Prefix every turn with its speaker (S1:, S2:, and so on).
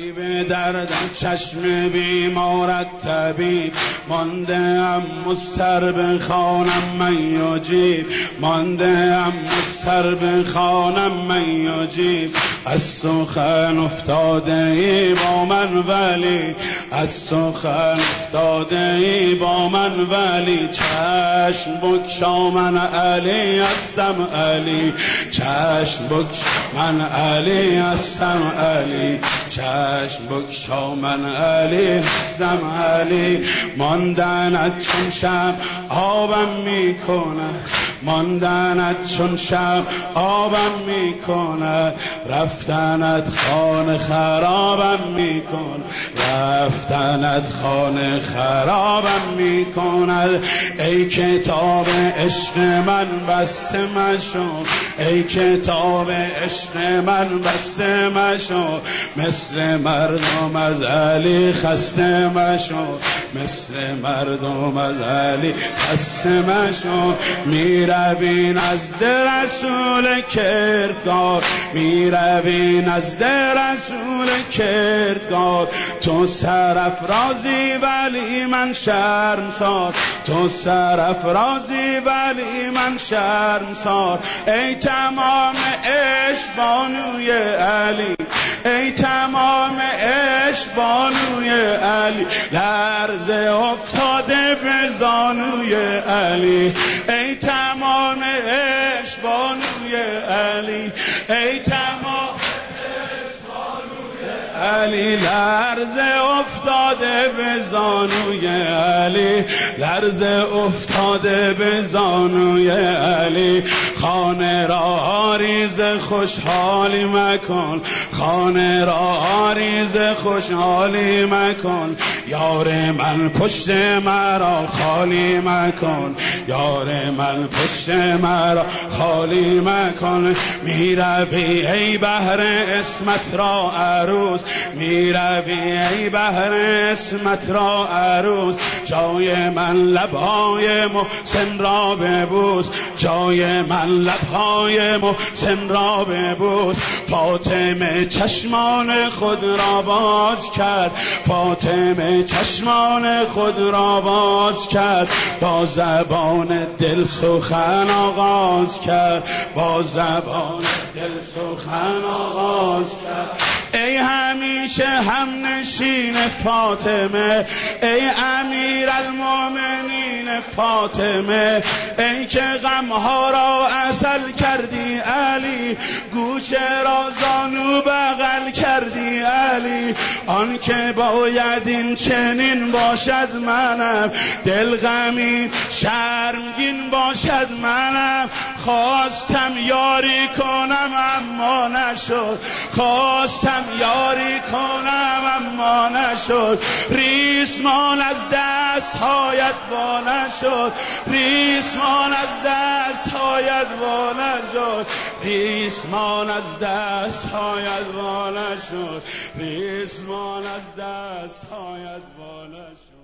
S1: به دردم چشم بیمارت طبیب، مانده ام مضطر به خانم من یجیب، مانده ام مضطر به خانم من یجیب. از سخن افتاده ای با من ولی، از سخن افتاده ای با من ولی، چشم بگشا من علی هستم علی، چشم بگشا من علی هستم علی، چشم بگشا من علی هستم علی. ماندنت چون شب آبم میکند، ماندنت چون شب آبم میکند، رفتنت خانه خرابم میکند، رفتنت خانه خرابم میکند. ای کتاب عشق من بسته مشو، ای کتاب عشق من بسته مشو، مثل مردم از علی خسته مشو، مثل مردم از علی خسته مشو. میروی نزد رسول کردگار، میروی نزد رسول کردگار، تو سرافرازی ولی من شرمسار، تو سرافرازی ولی من شرمسار. ای تمام عشق بانوی علی، ای تمام عشق بانوی علی، لرزه افتاده به زانوی علی. ای تمام عشق بانوی علی، ای تمام علی، لرزه افتاده به زانوی علی، لرزه افتاده به زانوی علی. خانه را آریز خوشحالی مکن، خانه را آریز خوشحالی مکن، یار من پشت مرا خالی مکن، یار من پشت مرا خالی مکن. میروی ای بحر اسمت را عروس، میروی ای بحر اسمت را عروس، جای من لبهای محسن را ببوس، جای من لبهای محسن را ببوس. فاطمه چشمان خود را باز کرد، فاطمه چشمان خود را باز کرد، با زبان دل سخن آغاز کرد، با زبان دل سخن آغاز کرد. ای همیشه هم نشین فاطمه، ای امیر المؤمنین فاطمه، ای که غمها را عسل کردی علی، گوشه را زانو بغل کردی علی. آن که باید این چنین باشد منم، دل غمی شرمگین باشد منم. خواستم یاری کنم اما نشد، خواستم یاری کنم اما نشد. ریسمان از دستهایت وا نشد، ریسمان از دستهایت وا نشد، ریسمان از دستهایت وا نشد، ریسمان از دستهایت وا نشد.